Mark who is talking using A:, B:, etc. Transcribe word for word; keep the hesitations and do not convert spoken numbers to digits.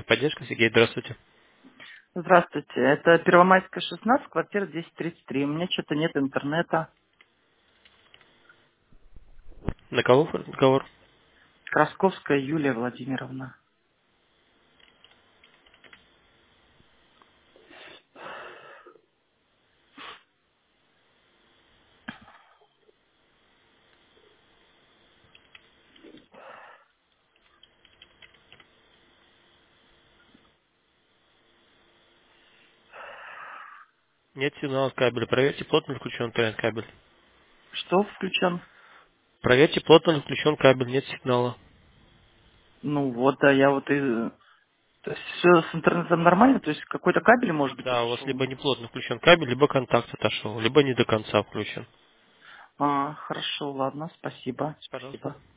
A: техподдержка. Сергей, здравствуйте.
B: Здравствуйте. Это Первомайская, шестнадцать, квартира двести тридцать три. У меня что-то нет интернета.
A: На кого разговор?
B: Красковская Юлия Владимировна.
A: Нет сигнала кабеля. Проверьте, плотно ли включен кабель.
B: Что включен?
A: Проверьте, плотно ли включен кабель. Нет сигнала.
B: Ну вот, да, я вот и... То есть все с интернетом нормально? То есть какой-то кабель, может быть,
A: Да, у вас
B: отошел?
A: либо не плотно включен кабель, либо контакт отошел, либо не до конца включен.
B: А, хорошо, ладно, спасибо,
A: Пожалуйста.
B: спасибо.